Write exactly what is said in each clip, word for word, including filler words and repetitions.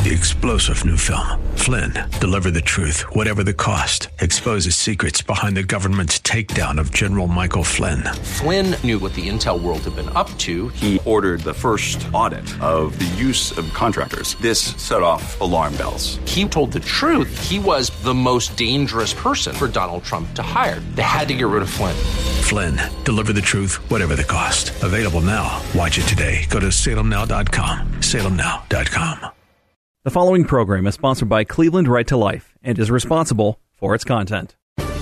the explosive new film, Flynn, Deliver the Truth, Whatever the Cost, exposes secrets behind the government's takedown of General Michael Flynn. Flynn knew what the intel world had been up to. He ordered the first audit of the use of contractors. This set off alarm bells. He told the truth. He was the most dangerous person for Donald Trump to hire. They had to get rid of Flynn. Flynn, Deliver the Truth, Whatever the Cost. Available now. Watch it today. Go to salem now dot com. salem now dot com. The following program is sponsored by Cleveland Right to Life and is responsible for its content.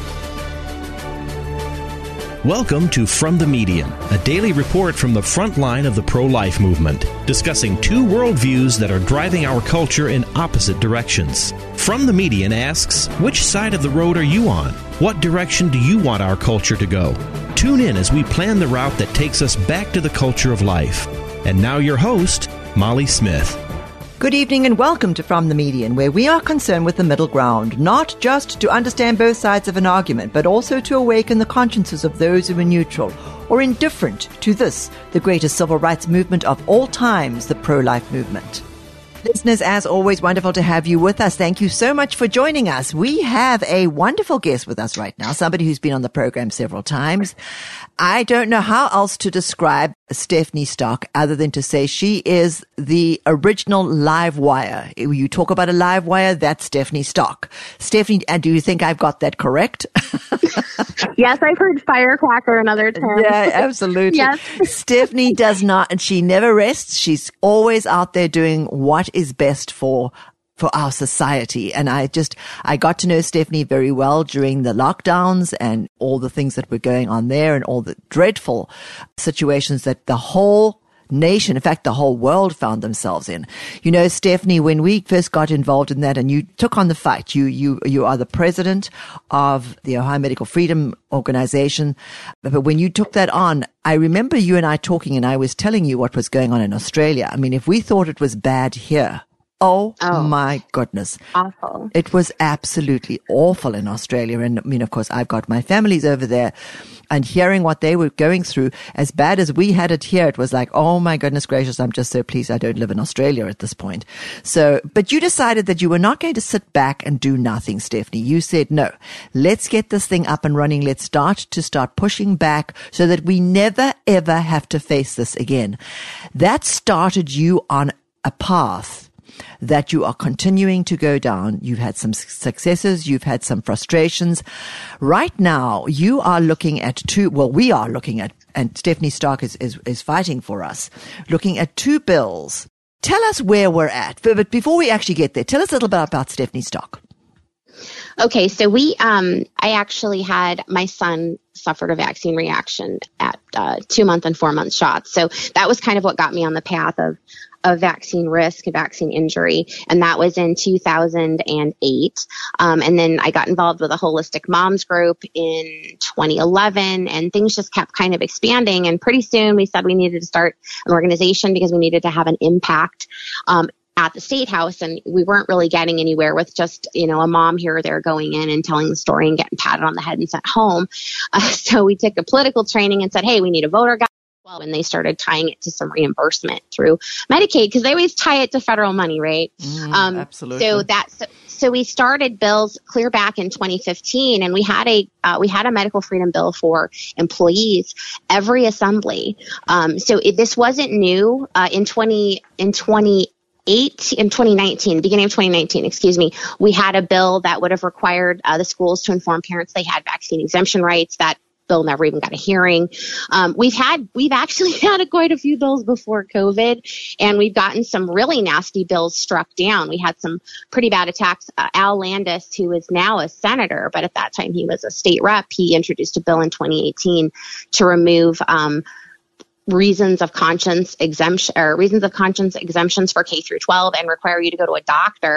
Welcome to From the Median, a daily report from the front line of the pro-life movement, discussing two worldviews that are driving our culture in opposite directions. From the Median asks, which side of the road are you on? What direction do you want our culture to go? Tune in as we plan the route that takes us back to the culture of life. And now your host, Molly Smith. Good evening and welcome to From the Median, where we are concerned with the middle ground, not just to understand both sides of an argument, but also to awaken the consciences of those who are neutral or indifferent to this, the greatest civil rights movement of all times, the pro-life movement. Listeners, as always, wonderful to have you with us. Thank you so much for joining us. We have a wonderful guest with us right now, somebody who's been on the program several times. I don't know how else to describe Stephanie Stock other than to say she is the original live wire. You talk about a live wire, that's Stephanie Stock. Stephanie, and do you think I've got that correct? Yes, I've heard firecracker and other terms. Yeah, absolutely. Yes. Stephanie does not, and she never rests. She's always out there doing what is best for for our society. And I just, I got to know Stephanie very well during the lockdowns and all the things that were going on there and all the dreadful situations that the whole nation, in fact, the whole world found themselves in. You know, Stephanie, when we first got involved in that and you took on the fight, you, you, you are the president of the Ohio Medical Freedom Organization. But when you took that on, I remember you and I talking and I was telling you what was going on in Australia. I mean, if we thought it was bad here, Oh, oh, my goodness. Awful. It was absolutely awful in Australia. And I mean, of course, I've got my families over there and hearing what they were going through, as bad as we had it here, it was like, oh my goodness gracious, I'm just so pleased I don't live in Australia at this point. So, but you decided that you were not going to sit back and do nothing, Stephanie. You said, no, let's get this thing up and running. Let's start to start pushing back so that we never, ever have to face this again. That started you on a path that you are continuing to go down. You've had some successes. You've had some frustrations. Right now, you are looking at two, well, we are looking at, and Stephanie Stark is, is, is fighting for us, looking at two bills. Tell us where we're at. But before we actually get there, tell us a little bit about Stephanie Stark. Okay, so we, um, I actually had, my son suffered a vaccine reaction at uh, two month and four month shots. So that was kind of what got me on the path of of vaccine risk and vaccine injury. And that was in two thousand eight. Um, and then I got involved with a holistic moms group in twenty eleven and things just kept kind of expanding. And pretty soon we said we needed to start an organization because we needed to have an impact, um, at the State House. And we weren't really getting anywhere with just, you know, a mom here or there going in and telling the story and getting patted on the head and sent home. Uh, so we took a political training and said, hey, we need a voter guide. Well, when they started tying it to some reimbursement through Medicaid, because they always tie it to federal money, right? Mm, um, absolutely. So that, so, so we started bills clear back in twenty fifteen, and we had a uh, we had a medical freedom bill for employees every assembly. Um, so it, this wasn't new. Uh, in twenty in twenty. Eight, in twenty nineteen, beginning of twenty nineteen, excuse me, we had a bill that would have required uh, the schools to inform parents they had vaccine exemption rights. That bill never even got a hearing. Um, we've had, we've actually had a, quite a few bills before COVID, and we've gotten some really nasty bills struck down. We had some pretty bad attacks. Uh, Al Landis, who is now a senator, but at that time he was a state rep, he introduced a bill in twenty eighteen to remove um, reasons of conscience exemption or reasons of conscience exemptions for K through twelve and require you to go to a doctor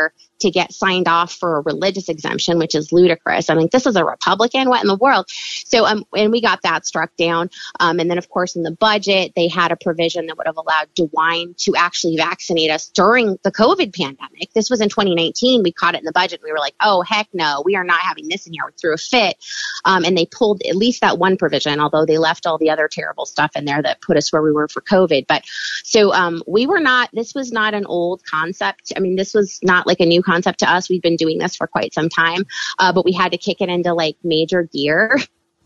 to get signed off for a religious exemption, which is ludicrous. I mean, this is a Republican. What in the world? So, um, and we got that struck down. Um, and then, of course, in the budget, they had a provision that would have allowed DeWine to actually vaccinate us during the COVID pandemic. This was in twenty nineteen. We caught it in the budget. We were like, oh, heck no, we are not having this in here. We threw a fit. Um, and they pulled at least that one provision, although they left all the other terrible stuff in there that put us where we were for COVID. But so um, we were not, this was not an old concept. I mean, this was not like a new concept to us. We've been doing this for quite some time, uh, but we had to kick it into like major gear.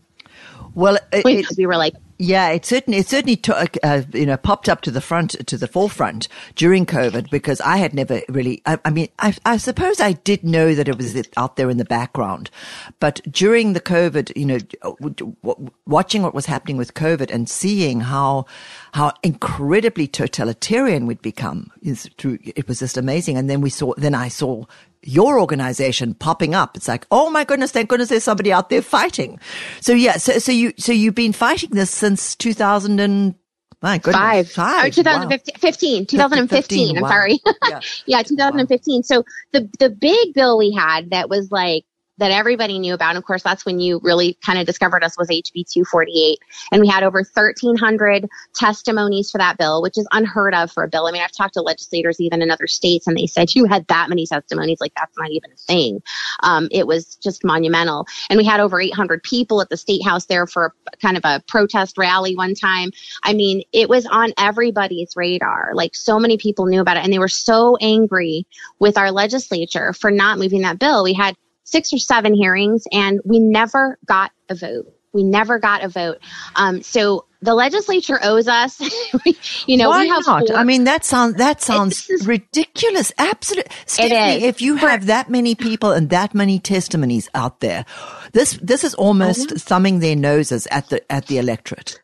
Well, it, because we were like, yeah, it certainly, it certainly took, uh, you know, popped up to the front, to the forefront during COVID, because I had never really, I, I mean, I, I suppose I did know that it was out there in the background, but during the COVID, you know, watching what was happening with COVID and seeing how, how incredibly totalitarian we'd become is through, it was just amazing. And then we saw, then I saw your organization popping up. It's like, oh my goodness, thank goodness there's somebody out there fighting. So yeah, so, so you, so you've been fighting this since two thousand and, my goodness. Five. Five. Or twenty fifteen. twenty fifteen. I'm wow. sorry. Yeah, yeah twenty fifteen. Wow. So the, the big bill we had that was like, that everybody knew about. And of course, that's when you really kind of discovered us, was H B two forty-eight. And we had over thirteen hundred testimonies for that bill, which is unheard of for a bill. I mean, I've talked to legislators even in other states, and they said, you had that many testimonies. Like, that's not even a thing. Um, it was just monumental. And we had over eight hundred people at the State House there for a, kind of a protest rally one time. I mean, it was on everybody's radar. Like, so many people knew about it. And they were so angry with our legislature for not moving that bill. We had six or seven hearings, and we never got a vote. We never got a vote. Um, so the legislature owes us. you know, Why we have not? Four, I mean, that sounds that sounds is, ridiculous. Absolutely, Stephanie. If you have that many people and that many testimonies out there, this this is almost uh-huh. thumbing their noses at the at the electorate.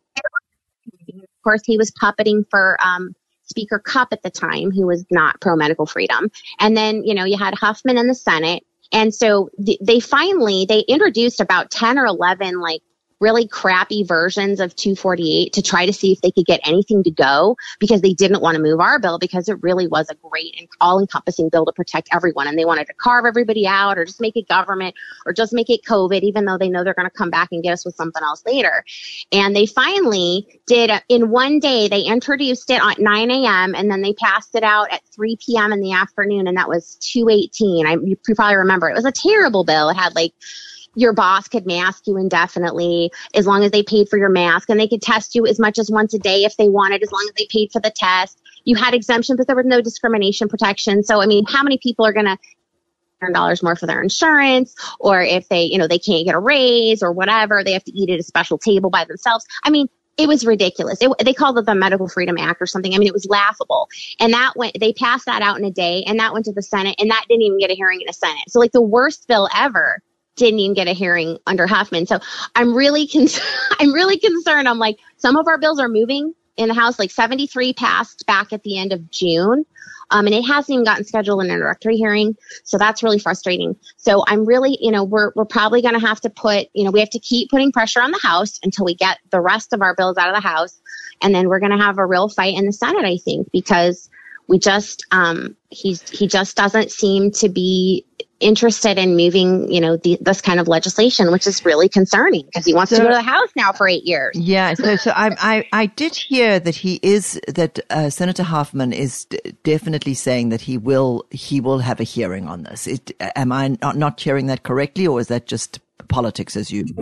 Of course, he was puppeting for um, Speaker Cupp at the time, who was not pro medical freedom, and then you know you had Huffman in the Senate. And so th- they finally, they introduced about ten or eleven, like, really crappy versions of two forty-eight to try to see if they could get anything to go, because they didn't want to move our bill, because it really was a great and all-encompassing bill to protect everyone. And they wanted to carve everybody out, or just make it government, or just make it COVID, even though they know they're going to come back and get us with something else later. And they finally did, a, in one day, they introduced it at nine a.m. and then they passed it out at three p.m. in the afternoon, and that was two eighteen. I, you probably remember. It was a terrible bill. It had, like, your boss could mask you indefinitely as long as they paid for your mask, and they could test you as much as once a day if they wanted, as long as they paid for the test. You had exemption, but there was no discrimination protection. So, I mean, how many people are going to one hundred dollars more for their insurance, or if they, you know, they can't get a raise or whatever, they have to eat at a special table by themselves. I mean, it was ridiculous. It, they called it the Medical Freedom Act or something. I mean, it was laughable. And that went, they passed that out in a day, and that went to the Senate, and that didn't even get a hearing in the Senate. So, like, the worst bill ever didn't even get a hearing under Huffman. So I'm really, con- I'm really concerned. I'm like, some of our bills are moving in the House, like seventy-three passed back at the end of June. Um, and it hasn't even gotten scheduled in an introductory hearing. So that's really frustrating. So I'm really, you know, we're, we're probably going to have to put, you know, we have to keep putting pressure on the House until we get the rest of our bills out of the House. And then we're going to have a real fight in the Senate, I think, because we just, um, he's, he just doesn't seem to be interested in moving, you know, the, this kind of legislation, which is really concerning, because he wants so, to go to the House now for eight years. Yeah. So, so I, I, I did hear that he is, that uh, Senator Huffman is d- definitely saying that he will, he will have a hearing on this. It, am I not, not hearing that correctly, or is that just politics as usual?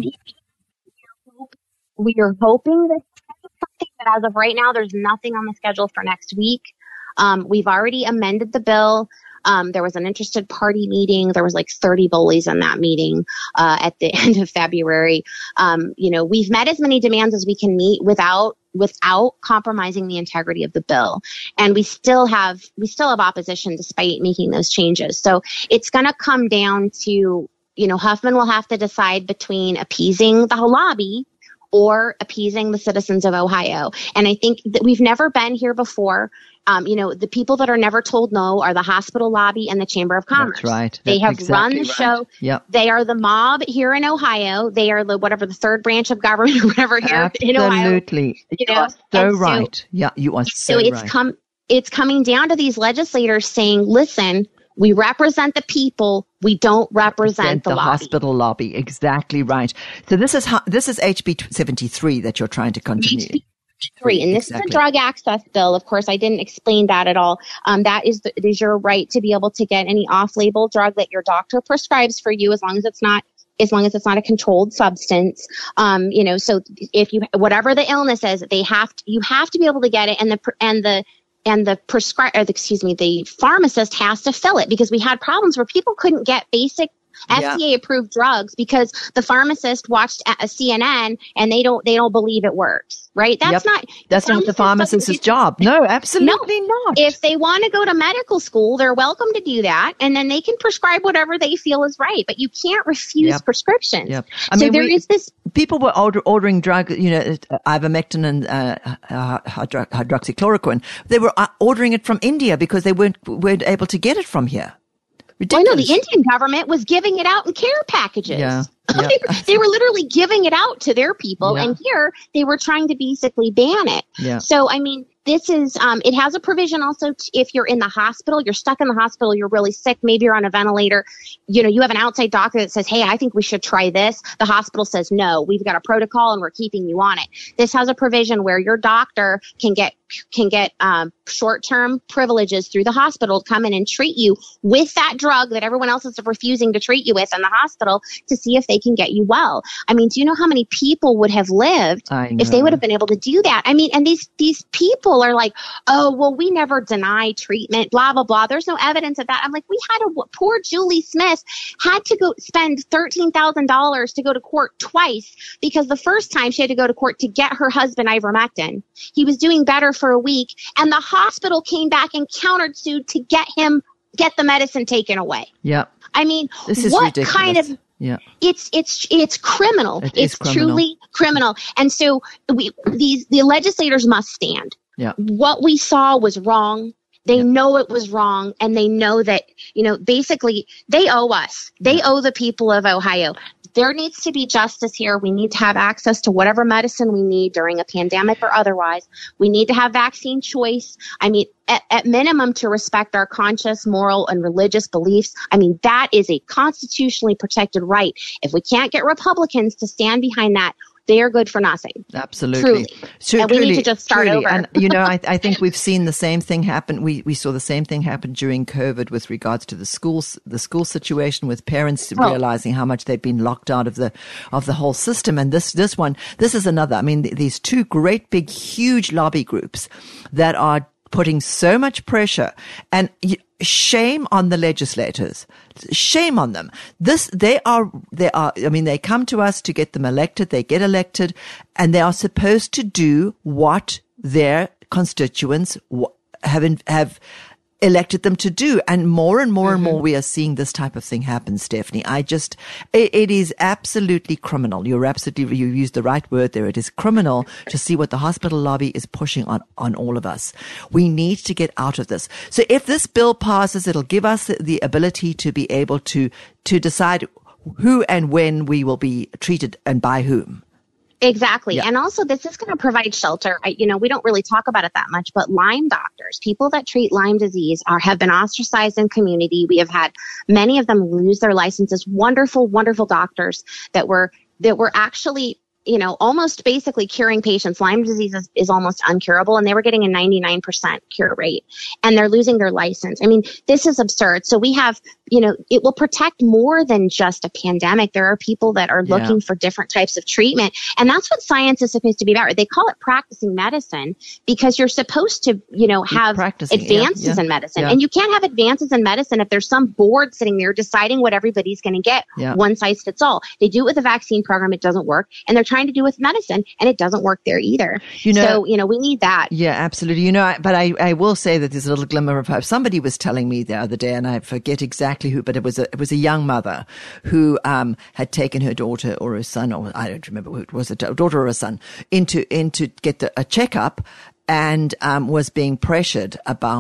We are hoping that something, but as of right now, there's nothing on the schedule for next week. Um, we've already amended the bill. Um, there was an interested party meeting. There was like thirty bullies in that meeting uh, at the end of February. Um, you know, we've met as many demands as we can meet without without compromising the integrity of the bill. And we still have we still have opposition despite making those changes. So it's going to come down to, you know, Huffman will have to decide between appeasing the lobby or appeasing the citizens of Ohio. And I think that we've never been here before. Um, you know, the people that are never told no are the hospital lobby and the Chamber of Commerce. That's right. That's they have exactly run the right. show. Yep. They are the mob here in Ohio. They are the whatever the third branch of government or whatever here Absolutely. in Ohio. Absolutely. You You know? are so And right. So, yeah, you are so, so it's right. come. It's coming down to these legislators saying, "Listen, We represent the people. We don't represent, represent the, the lobby. hospital lobby. Exactly right. So this is how, this is H B seventy-three that you're trying to continue. H B seventy-three, and this exactly. is a drug access bill. Of course, I didn't explain that at all. Um, that is, the, it is your right to be able to get any off-label drug that your doctor prescribes for you, as long as it's not as long as it's not a controlled substance. Um, you know, so if you, whatever the illness is, they have to, you have to be able to get it, and the, and the, and the prescribe, or the, excuse me, the pharmacist has to fill it, because we had problems where people couldn't get basic F D A approved drugs because the pharmacist watched a C N N and they don't, they don't believe it works, right? That's yep. not, that's not the pharmacist's job. No, absolutely no. not. If they want to go to medical school, they're welcome to do that. And then they can prescribe whatever they feel is right, but you can't refuse yep. prescriptions. Yep. I so mean, there we, is this. People were order, ordering drugs, you know, ivermectin and uh, uh, hydro, hydroxychloroquine. They were uh, ordering it from India because they weren't, weren't able to get it from here. Ridiculous. Well, no, the Indian government was giving it out in care packages. Yeah, yeah. they, were, they were literally giving it out to their people. Yeah. And here they were trying to basically ban it. Yeah. So, I mean, this is, um, it has a provision also t- if you're in the hospital, you're stuck in the hospital, you're really sick, maybe you're on a ventilator, you know, you have an outside doctor that says, hey, I think we should try this. The hospital says, no, we've got a protocol and we're keeping you on it. This has a provision where your doctor can get, can get, um, short-term privileges through the hospital to come in and treat you with that drug that everyone else is refusing to treat you with in the hospital to see if they can get you well. I mean, do you know how many people would have lived if they would have been able to do that? I mean, and these, these people are like, oh, well, we never deny treatment, blah, blah, blah. There's no evidence of that. I'm like, we had a, poor Julie Smith had to go spend thirteen thousand dollars to go to court twice, because the first time she had to go to court to get her husband ivermectin. He was doing better for a week, and the hospital came back and countersued to get him, get the medicine taken away. Yeah. I mean, this is what ridiculous. kind of, yeah. It's, it's, it's criminal. It it's criminal. truly criminal. And so we, these, the legislators must stand. Yeah. What we saw was wrong. They yeah. know it was wrong, and they know that, you know, basically they owe us. They yeah. owe the people of Ohio. There needs to be justice here. We need to have access to whatever medicine we need during a pandemic or otherwise. We need to have vaccine choice. I mean, at, at minimum, to respect our conscious, moral, and religious beliefs. I mean, that is a constitutionally protected right. If we can't get Republicans to stand behind that, they are good for nothing. Absolutely. Truly. So and we truly, need to just start truly. over. And, you know, I, I think we've seen the same thing happen. We we saw the same thing happen during COVID with regards to the schools, the school situation, with parents oh. realizing how much they've been locked out of the of the whole system. And this this one, this is another. I mean, th- these two great, big, huge lobby groups that are putting so much pressure, and shame on the legislators. Shame on them. This, they are, they are, I mean, they come to us to get them elected. They get elected, and they are supposed to do what their constituents have, have elected them to do. And more and more mm-hmm. and more we are seeing this type of thing happen, Stephanie. I just, it, it is absolutely criminal. You're absolutely, you used the right word there. It is criminal to see what the hospital lobby is pushing on, on all of us. We need to get out of this. So if this bill passes, it'll give us the, the ability to be able to, to decide who and when we will be treated and by whom. Exactly. Yeah. And also this is going to provide shelter. I, you know, we don't really talk about it that much, but Lyme doctors, people that treat Lyme disease are, have been ostracized in community. We have had many of them lose their licenses. Wonderful, wonderful doctors that were, that were actually, you know, almost basically curing patients. Lyme disease is, is almost uncurable, and they were getting a ninety-nine percent cure rate, and they're losing their license. I mean, this is absurd. So we have, you know, it will protect more than just a pandemic. There are people that are looking yeah. for different types of treatment, and that's what science is supposed to be about. They call it practicing medicine because you're supposed to, you know, have advances yeah, yeah, in medicine, yeah. and you can't have advances in medicine if there's some board sitting there deciding what everybody's going to get. Yeah. One size fits all. They do it with the vaccine program. It doesn't work, and they're trying to do with medicine, and it doesn't work there either. You know, so, you know, we need that. Yeah, absolutely. You know, I, but I, I will say that there's a little glimmer of hope. Somebody was telling me the other day, and I forget exactly who, but it was a, it was a young mother who, um, had taken her daughter or her son, or I don't remember who it was, a daughter or a son, into, into get the, a checkup, and, um, was being pressured about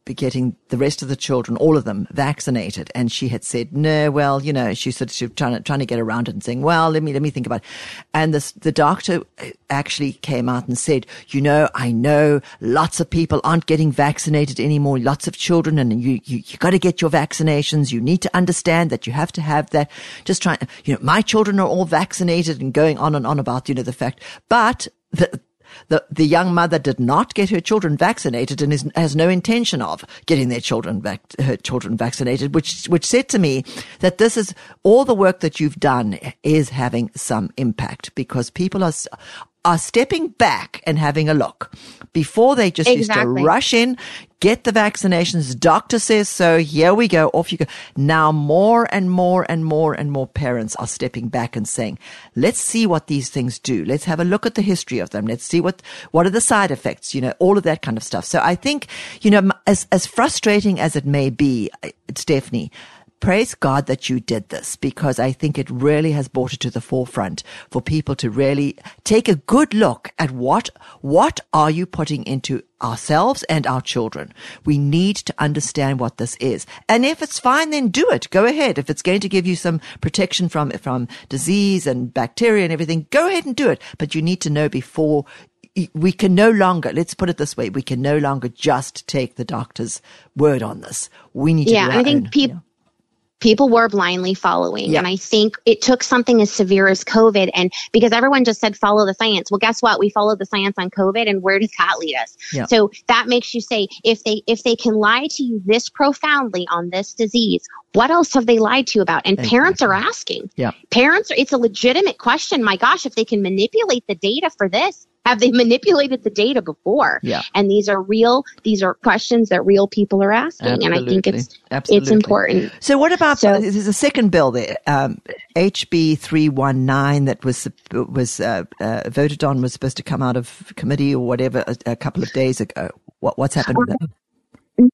getting the rest of the children, all of them, vaccinated. And she had said, no, well, you know, she said she was trying to, trying to get around it and saying, well, let me, let me think about it. And this, the doctor actually came out and said, you know, I know lots of people aren't getting vaccinated anymore, lots of children, and you, you, you got to get your vaccinations. You need to understand that you have to have that. Just trying, you know, my children are all vaccinated, and going on and on about, you know, the fact, but the, The the young mother did not get her children vaccinated and is, has no intention of getting their children vac, her children vaccinated, which which said to me that this is all the work that you've done is having some impact, because people are are stepping back and having a look. Before, they just exactly. used to rush in, get the vaccinations. Doctor says so. Here we go. Off you go. Now more and more and more and more parents are stepping back and saying, let's see what these things do. Let's have a look at the history of them. Let's see what, what are the side effects, you know, all of that kind of stuff. So I think, you know, as, as frustrating as it may be, Stephanie, praise God that you did this, because I think it really has brought it to the forefront for people to really take a good look at what, what are you putting into ourselves and our children. We need to understand what this is. And if it's fine, then do it. Go ahead. If it's going to give you some protection from, from disease and bacteria and everything, go ahead and do it. But you need to know before. We can no longer, let's put it this way, we can no longer just take the doctor's word on this. We need to yeah, do our I think own, people. Yeah. People were blindly following. Yeah. And I think it took something as severe as COVID. And because everyone just said, follow the science. Well, guess what? We followed the science on COVID. And where does that lead us? Yeah. So that makes you say, if they, if they can lie to you this profoundly on this disease, what else have they lied to you about? And Exactly. parents are asking. Yeah. Parents, it's a legitimate question. My gosh, if they can manipulate the data for this, have they manipulated the data before? Yeah. And these are real, these are questions that real people are asking. Absolutely. And I think it's, Absolutely. it's important. So what about, So- uh, there's a second bill there, um, H B three nineteen that was, was, uh, uh, voted on, was supposed to come out of committee or whatever a, a couple of days ago. What, what's happened with that?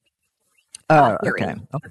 Oh, okay. okay.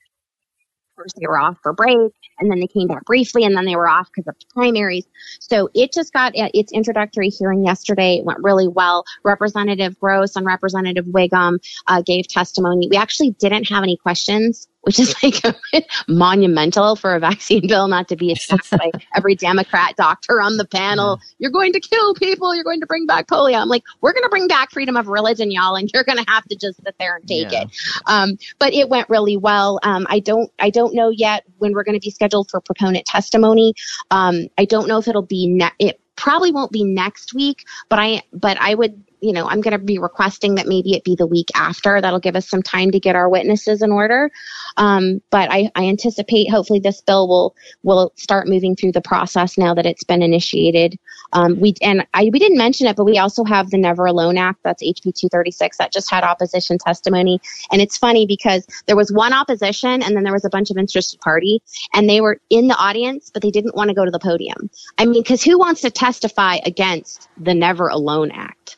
First they were off for break, and then they came back briefly, and then they were off because of primaries. So it just got its introductory hearing yesterday. It went really well. Representative Gross and Representative Wiggum uh, gave testimony. We actually didn't have any questions, which is like monumental for a vaccine bill, not to be attacked by every Democrat doctor on the panel. You're going to kill people. You're going to bring back polio. I'm like, we're going to bring back freedom of religion, y'all, and you're going to have to just sit there and take Yeah. it. Um, but it went really well. Um, I don't, I don't know yet when we're going to be scheduled for proponent testimony. Um, I don't know if it'll be ne- it probably won't be next week, but I, but I would, you know, I'm going to be requesting that maybe it be the week after. That'll give us some time to get our witnesses in order. Um, but I, I anticipate hopefully this bill will, will start moving through the process now that it's been initiated. Um, we, and I, we didn't mention it, but we also have the Never Alone Act. That's H B two thirty-six that just had opposition testimony. And it's funny because there was one opposition and then there was a bunch of interested party, and they were in the audience, but they didn't want to go to the podium. I mean, cause who wants to testify against the Never Alone Act?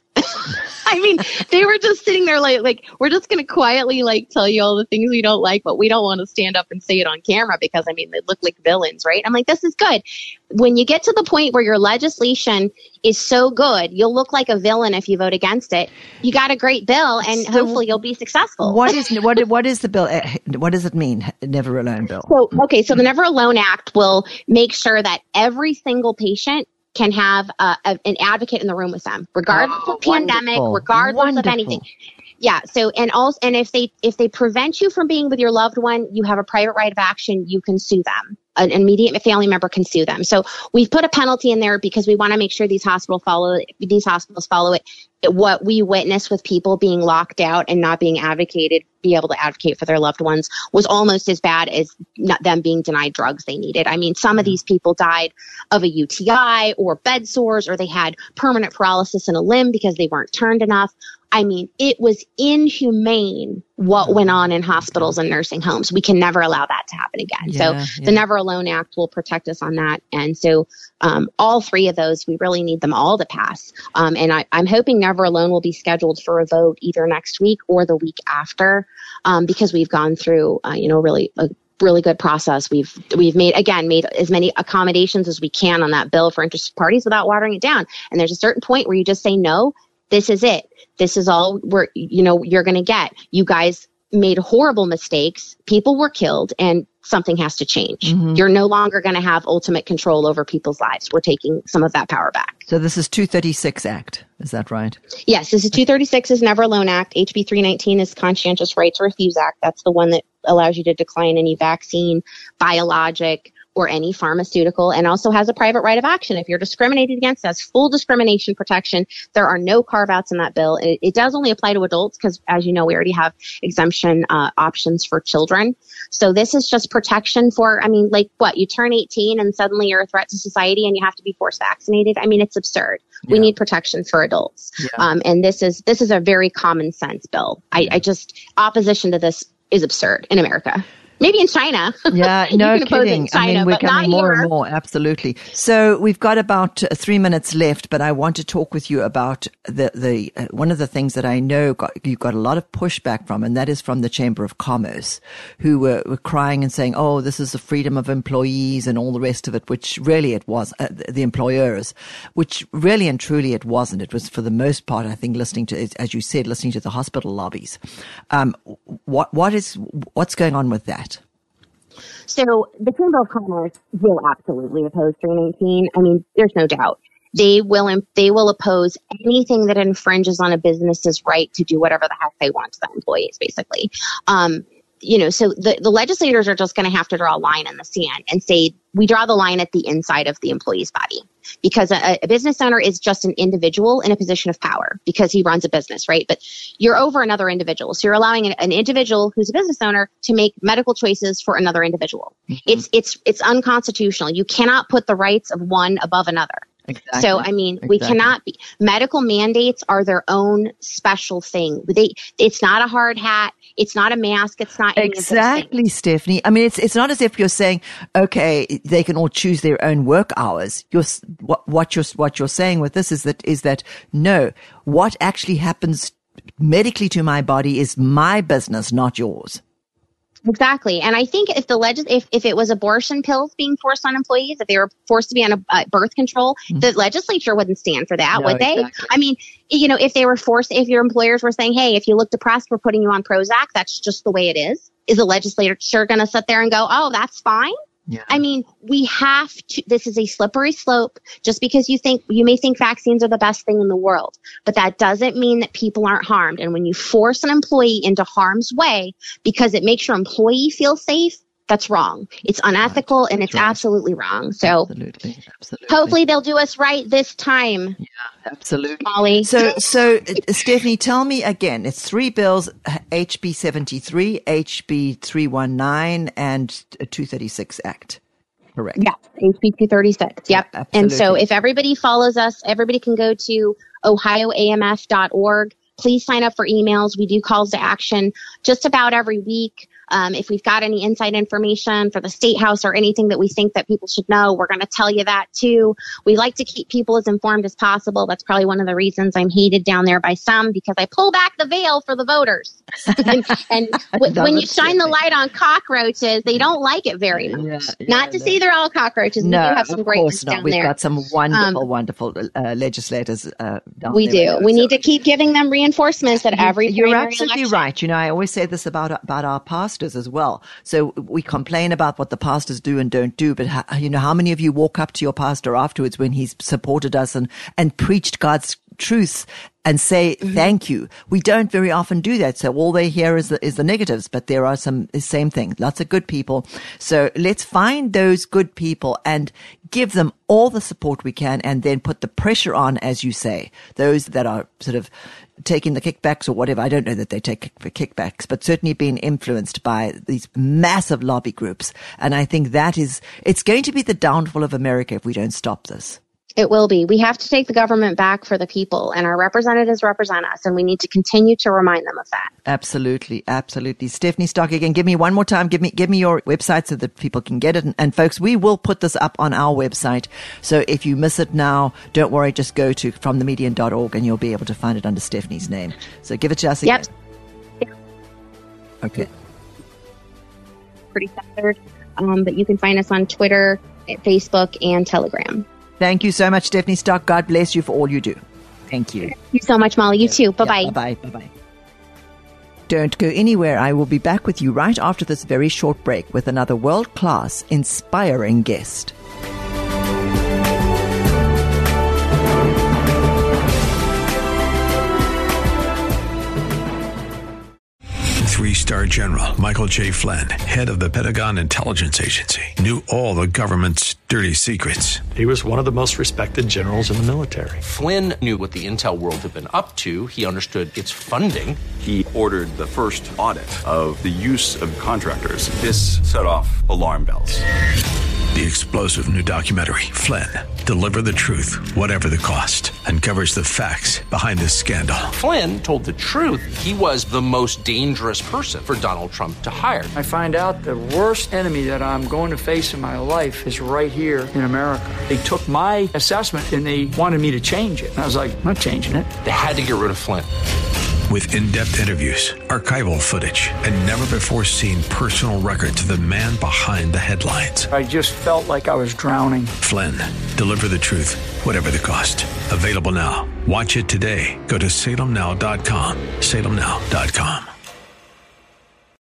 I mean, they were just sitting there like, like, we're just going to quietly like tell you all the things we don't like, but we don't want to stand up and say it on camera because, I mean, they look like villains, right? I'm like, this is good. When you get to the point where your legislation is so good, you'll look like a villain if you vote against it. You got a great bill, and So hopefully you'll be successful. What is, what, what is the bill? uh, What does it mean? Never Alone bill. So, okay, so the Never Alone Act will make sure that every single patient can have uh, a, an advocate in the room with them, regardless Oh, of pandemic, wonderful. regardless Wonderful. of anything. Yeah. So, and also, and if they, if they prevent you from being with your loved one, you have a private right of action. You can sue them. An immediate family member can sue them. So we've put a penalty in there because we want to make sure these hospitals follow it, these hospitals follow it. What we witnessed with people being locked out and not being advocated, be able to advocate for their loved ones, was almost as bad as not them being denied drugs they needed. I mean, some of these people died of a U T I or bed sores, or they had permanent paralysis in a limb because they weren't turned enough. I mean, it was inhumane what went on in hospitals and nursing homes. We can never allow that to happen again. Yeah, so yeah. the Never Alone Act will protect us on that. And so um, all three of those, we really need them all to pass. Um, and I, I'm hoping Never Alone will be scheduled for a vote either next week or the week after, um, because we've gone through, uh, you know, really a really good process. We've we've made, again, made as many accommodations as we can on that bill for interested parties without watering it down. And there's a certain point where you just say no. this is it. This is all we're, you know, you're going to get. You guys made horrible mistakes. People were killed, and something has to change. Mm-hmm. You're no longer going to have ultimate control over people's lives. We're taking some of that power back. So this is two thirty-six Act. Is that right? Yes, this is two thirty-six is Never Alone Act. H B three nineteen is Conscientious Right to Refuse Act. That's the one that allows you to decline any vaccine, biologic, or any pharmaceutical, and also has a private right of action. If you're discriminated against, it has full discrimination protection. There are no carve-outs in that bill. It, it does only apply to adults because, as you know, we already have exemption uh, options for children. So this is just protection for, I mean, like what? You turn eighteen and suddenly you're a threat to society and you have to be force vaccinated. I mean, it's absurd. Yeah. We need protection for adults. Yeah. Um, and this is this is a very common sense bill. I, I just, opposition to this is absurd in America. Maybe in China. Yeah, no kidding. China, I mean, we're coming more here. and more. Absolutely. So we've got about uh, three minutes left, but I want to talk with you about the the uh, one of the things that I know got, you got a lot of pushback from, and that is from the Chamber of Commerce, who were, were crying and saying, "Oh, this is the freedom of employees and all the rest of it," which really it was uh, the employers, which really and truly it wasn't. It was for the most part, I think, listening to, as you said, listening to the hospital lobbies. Um, what what is what's going on with that? So the Chamber of Commerce will absolutely oppose three nineteen. I mean, there's no doubt. They will they will oppose anything that infringes on a business's right to do whatever the heck they want to their employees, basically. Um, you know, so the, the legislators are just going to have to draw a line in the sand and say, we draw the line at the inside of the employee's body, because a, a business owner is just an individual in a position of power because he runs a business, right? But you're over another individual. So you're allowing an, an individual who's a business owner to make medical choices for another individual. Mm-hmm. It's, it's, it's unconstitutional. You cannot put the rights of one above another. Exactly. So, I mean, exactly. we cannot be, medical mandates are their own special thing. They, it's not a hard hat. It's not a mask. It's not any exactly, Stephanie. I mean, it's, it's not as if you're saying, okay, they can all choose their own work hours. You're, what, what you're, what you're saying with this is that, is that no, what actually happens medically to my body is my business, not yours. Exactly. And I think if the legis- if, if it was abortion pills being forced on employees, if they were forced to be on a uh, birth control, mm-hmm. the legislature wouldn't stand for that, no, would they? Exactly. I mean, you know, if they were forced, if your employers were saying, hey, if you look depressed, we're putting you on Prozac, that's just the way it is. Is the legislature going to sit there and go, oh, that's fine? Yeah. I mean, we have to, this is a slippery slope. Just because you think, you may think vaccines are the best thing in the world, but that doesn't mean that people aren't harmed. And when you force an employee into harm's way because it makes your employee feel safe, that's wrong. It's unethical right. and it's right. absolutely wrong. So absolutely. Absolutely. Hopefully they'll do us right this time. Yeah, absolutely. Molly. So, so Stephanie, tell me again, it's three bills, H B seventy-three, H B three nineteen, and two thirty-six Act. Correct. Yeah, H B two thirty-six. Yep. Yeah, and so if everybody follows us, everybody can go to ohio a m f dot org. Please sign up for emails. We do calls to action just about every week. Um, if we've got any inside information for the State House or anything that we think that people should know, we're going to tell you that too. We like to keep people as informed as possible. That's probably one of the reasons I'm hated down there by some, because I pull back the veil for the voters. and and w- when you shine the light on cockroaches, they don't like it very much. Yeah, yeah, not to no. say they're all cockroaches. No, we do have some of great course ones not. down We've there. got some wonderful, um, wonderful uh, legislators uh, down we there. We do. We so. need to keep giving them reinforcements at every You're absolutely election. right. You know, I always say this about about our pastors as well. So we complain about what the pastors do and don't do, but how, you know, how many of you walk up to your pastor afterwards when he's supported us and, and preached God's truth and say, mm-hmm. thank you? We don't very often do that. So all they hear is the, is the negatives, but there are some, the same thing, lots of good people. So let's find those good people and give them all the support we can, and then put the pressure on, as you say, those that are sort of taking the kickbacks or whatever. I don't know that they take kickbacks, but certainly being influenced by these massive lobby groups. And I think that is, it's going to be the downfall of America if we don't stop this. It will be. We have to take the government back for the people, and our representatives represent us, and we need to continue to remind them of that. Absolutely. Absolutely. Stephanie Stock, again, give me one more time. Give me, give me your website so that people can get it. And, and folks, we will put this up on our website. So if you miss it now, don't worry. Just go to from the median dot org and you'll be able to find it under Stephanie's name. So give it to us again. Yep. Okay. Pretty standard. Um, but you can find us on Twitter, Facebook, and Telegram. Thank you so much, Stephanie Stock. God bless you for all you do. Thank you. Thank you so much, Molly. You too. Bye-bye. Yeah, bye-bye. Bye-bye. Don't go anywhere. I will be back with you right after this very short break with another world-class, inspiring guest. Three-star General Michael J. Flynn, head of the Pentagon Intelligence Agency, knew all the government's dirty secrets. He was one of the most respected generals in the military. Flynn knew what the intel world had been up to. He understood its funding. He ordered the first audit of the use of contractors. This set off alarm bells. The explosive new documentary, Flynn, Deliver the Truth, Whatever the Cost, uncovers the facts behind this scandal. Flynn told the truth. He was the most dangerous person for Donald Trump to hire. I find out the worst enemy that I'm going to face in my life is right here in America. They took my assessment and they wanted me to change it. And I was like, I'm not changing it. They had to get rid of Flynn. With in-depth interviews, archival footage, and never-before-seen personal records of the man behind the headlines. I just felt like I was drowning. Flynn, Deliver the Truth, Whatever the Cost. Available now. Watch it today. Go to salem now dot com. salem now dot com.